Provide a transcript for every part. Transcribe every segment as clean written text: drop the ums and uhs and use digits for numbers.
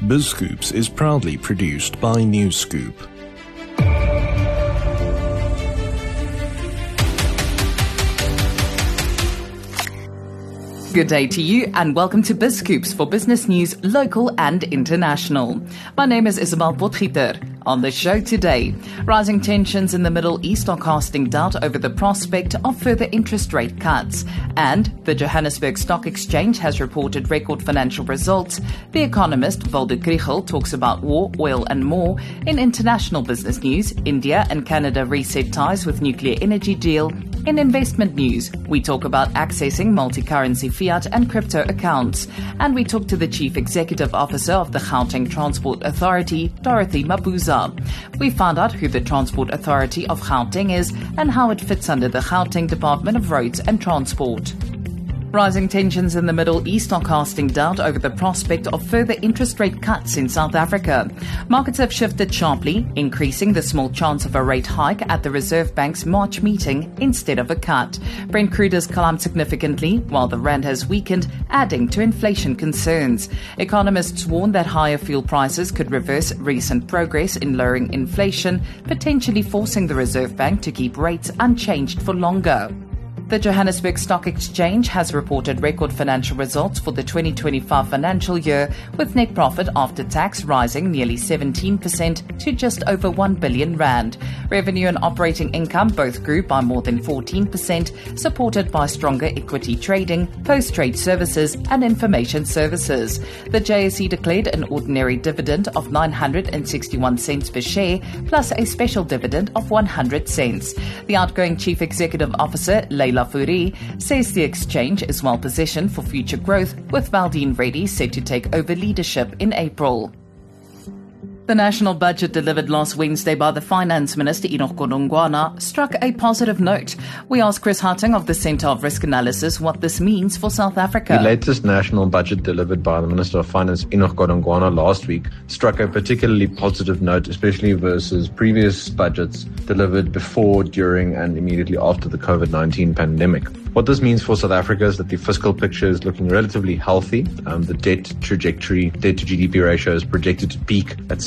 BizScoops is proudly produced by NewsScoop. Good day to you and welcome to BizScoops for business news, local and international. My name is Isabel Potgieter. On the show today, rising tensions in the Middle East are casting doubt over the prospect of further interest rate cuts. And the Johannesburg Stock Exchange has reported record financial results. The economist Waldo Krugell talks about war, oil and more. In international business news, India and Canada reset ties with nuclear energy deal. In investment news, we talk about accessing multi-currency fiat and crypto accounts. And we talk to the Chief Executive Officer of the Gauteng Transport Authority, Dorothy Mabuza. We found out who the Transport Authority of Gauteng is and how it fits under the Gauteng Department of Roads and Transport. Rising tensions in the Middle East are casting doubt over the prospect of further interest rate cuts in South Africa. Markets have shifted sharply, increasing the small chance of a rate hike at the Reserve Bank's March meeting instead of a cut. Brent crude has climbed significantly, while the rand has weakened, adding to inflation concerns. Economists warn that higher fuel prices could reverse recent progress in lowering inflation, potentially forcing the Reserve Bank to keep rates unchanged for longer. The Johannesburg Stock Exchange has reported record financial results for the 2025 financial year, with net profit after tax rising nearly 17% to just over 1 billion rand. Revenue and operating income both grew by more than 14%, supported by stronger equity trading, post-trade services and information services. The JSE declared an ordinary dividend of 961 cents per share, plus a special dividend of 100 cents. The outgoing Chief Executive Officer, Leila Fourie, says the exchange is well positioned for future growth, with Valdene Reddy set to take over leadership in April. The national budget delivered last Wednesday by the Finance Minister Enoch Godongwana struck a positive note. We asked Chris Harting of the Centre of Risk Analysis what this means for South Africa. The latest national budget delivered by the Minister of Finance Enoch Godongwana last week struck a particularly positive note, especially versus previous budgets delivered before, during and immediately after the COVID-19 pandemic. What this means for South Africa is that the fiscal picture is looking relatively healthy. The debt trajectory, debt to GDP ratio is projected to peak at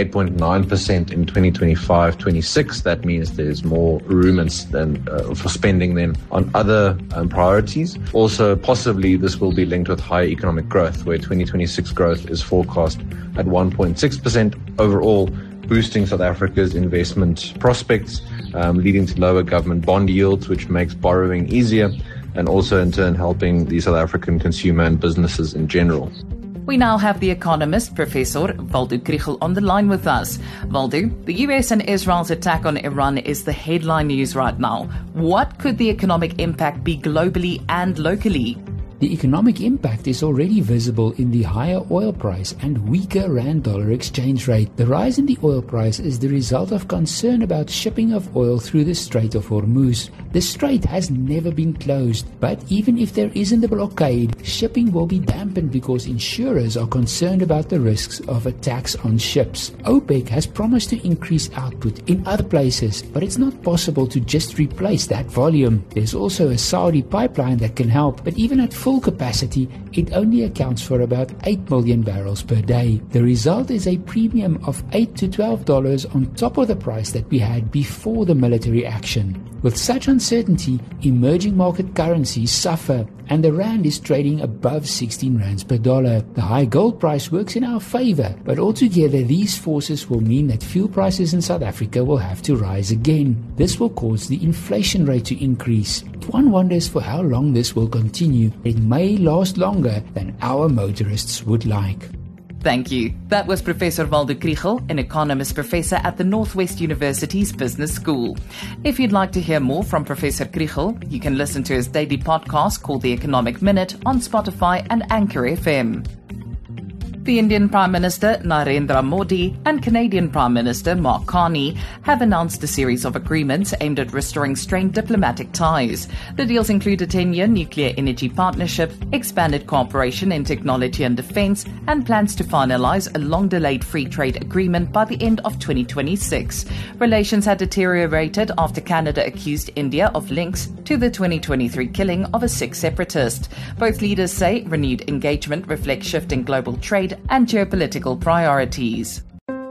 78.9% in 2025-26. That means there's more room for spending than on other priorities. Also, possibly this will be linked with higher economic growth, where 2026 growth is forecast at 1.6% overall, boosting South Africa's investment prospects, leading to lower government bond yields, which makes borrowing easier, and also in turn helping the South African consumer and businesses in general. We now have the economist, Professor Waldo Krugell, on the line with us. Waldo, the US and Israel's attack on Iran is the headline news right now. What could the economic impact be globally and locally? The economic impact is already visible in the higher oil price and weaker rand-dollar exchange rate. The rise in the oil price is the result of concern about shipping of oil through the Strait of Hormuz. The strait has never been closed, but even if there isn't a blockade, shipping will be dampened because insurers are concerned about the risks of attacks on ships. OPEC has promised to increase output in other places, but it's not possible to just replace that volume. There's also a Saudi pipeline that can help, but even at full capacity, it only accounts for about 8 million barrels per day. The result is a premium of $8 to $12 on top of the price that we had before the military action. With such uncertainty, emerging market currencies suffer, and the rand is trading above 16 rands per dollar. The high gold price works in our favor, but altogether these forces will mean that fuel prices in South Africa will have to rise again. This will cause the inflation rate to increase. One wonders for how long this will continue. It may last longer than our motorists would like. Thank you. That was Professor Waldo Krugell, an economist professor at the Northwest University's Business School. If you'd like to hear more from Professor Krugell, you can listen to his daily podcast called The Economic Minute on Spotify and Anchor FM. The Indian Prime Minister Narendra Modi and Canadian Prime Minister Mark Carney have announced a series of agreements aimed at restoring strained diplomatic ties. The deals include a 10-year nuclear energy partnership, expanded cooperation in technology and defense, and plans to finalize a long-delayed free trade agreement by the end of 2026. Relations had deteriorated after Canada accused India of links to the 2023 killing of a Sikh separatist. Both leaders say renewed engagement reflects shifting global trade trade and geopolitical priorities.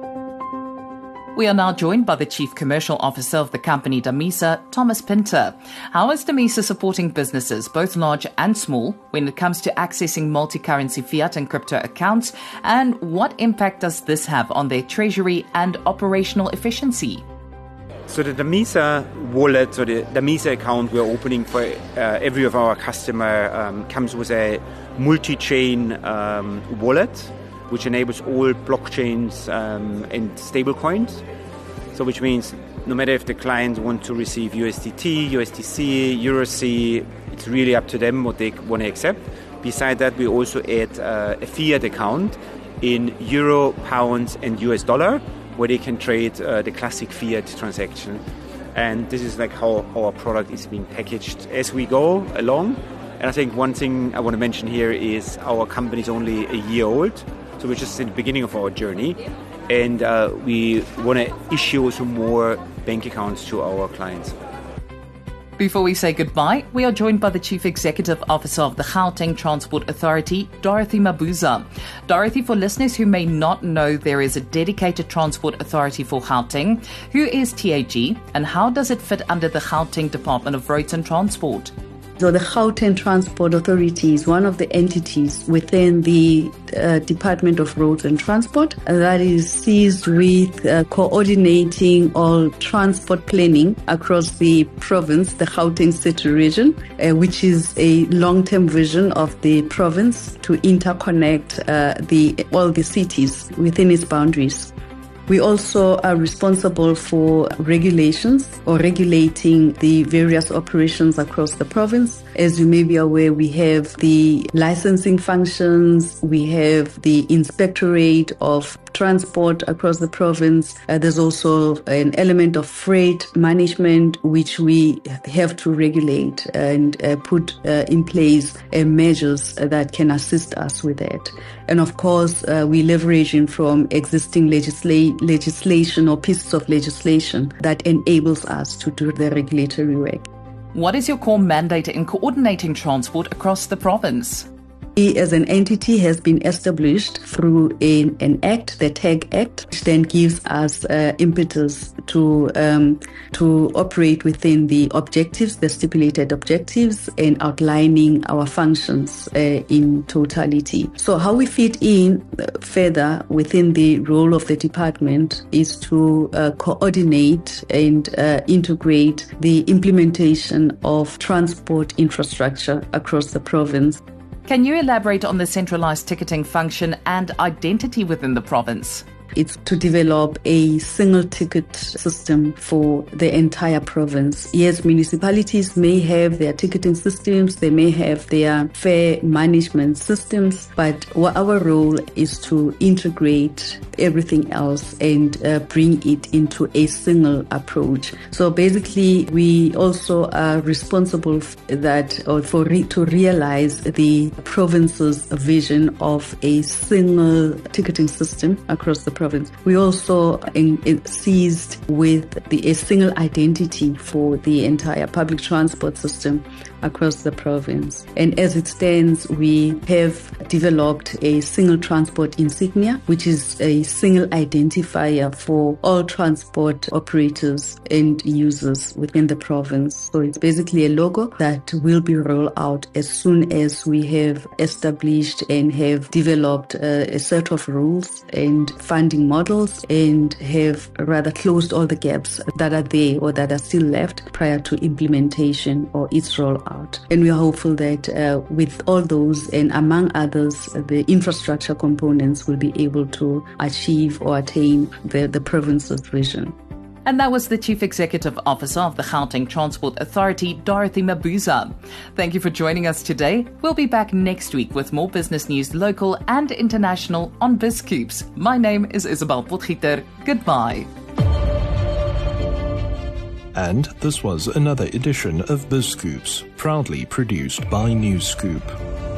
We are now joined by the Chief Commercial Officer of the company Damisa, Thomas Pinter. How is Damisa supporting businesses, both large and small, when it comes to accessing multi-currency fiat and crypto accounts? And what impact does this have on their treasury and operational efficiency? So the Damisa wallet, or the Damisa account we're opening for every of our customer comes with a multi-chain wallet, which enables all blockchains and stablecoins. So which means no matter if the clients want to receive USDT, USDC, EURC, it's really up to them what they want to accept. Beside that, we also add a fiat account in euro, pounds and US dollar, where they can trade the classic fiat transaction. And this is like how our product is being packaged as we go along. And I think one thing I want to mention here is our company is only a year old. So we're just in the beginning of our journey, and we want to issue some more bank accounts to our clients. Before we say goodbye, we are joined by the Chief Executive Officer of the Gauteng Transport Authority, Dorothy Mabuza. Dorothy, for listeners who may not know, there is a dedicated transport authority for Gauteng. Who is TAG, and how does it fit under the Gauteng Department of Roads and Transport? So the Gauteng Transport Authority is one of the entities within the Department of Roads and Transport that is seized with coordinating all transport planning across the province, the Gauteng City region, which is a long-term vision of the province to interconnect all the cities within its boundaries. We also are responsible for regulations or regulating the various operations across the province. As you may be aware, we have the licensing functions, we have the inspectorate of transport across the province. There's also an element of freight management, which we have to regulate and put in place measures that can assist us with that. And of course, we're leveraging from existing legislation or pieces of legislation that enables us to do the regulatory work. What is your core mandate in coordinating transport across the province? We as an entity has been established through an act, the TAG Act, which then gives us impetus to operate within the objectives, the stipulated objectives, and outlining our functions in totality. So how we fit in further within the role of the department is to coordinate and integrate the implementation of transport infrastructure across the province. Can you elaborate on the centralized ticketing function and identity within the province? It's to develop a single ticket system for the entire province. Yes, municipalities may have their ticketing systems, they may have their fare management systems, but our role is to integrate everything else and bring it into a single approach. So basically, we also are responsible to realize the province's vision of a single ticketing system across the province. We also seized with a single identity for the entire public transport system across the province. And as it stands, we have developed a single transport insignia, which is a single identifier for all transport operators and users within the province. So it's basically a logo that will be rolled out as soon as we have established and have developed a set of rules and funding models and have rather closed all the gaps that are there or that are still left prior to implementation or its rollout. And we are hopeful that with all those and among others, the infrastructure components will be able to achieve or attain the province's vision. And that was the Chief Executive Officer of the Gauteng Transport Authority, Dorothy Mabuza. Thank you for joining us today. We'll be back next week with more business news, local and international, on BizScoops. My name is Isabel Potgieter. Goodbye. And this was another edition of BizScoops, proudly produced by Newscoop.